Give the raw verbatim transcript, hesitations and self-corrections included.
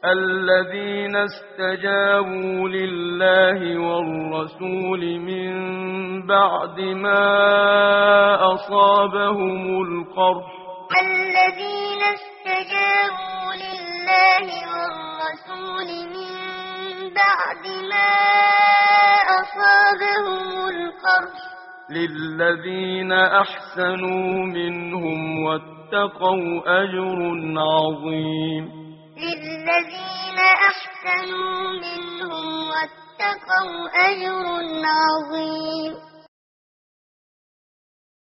الذين استجابوا لله والرسول من بعد ما أصابهم القرح الذين استجابوا لله والرسول من بعد ما أصابهم القرح للذين أحسنوا منهم واتقوا أجر عظيم للذين أحسنوا منهم واتقوا أجر عظيم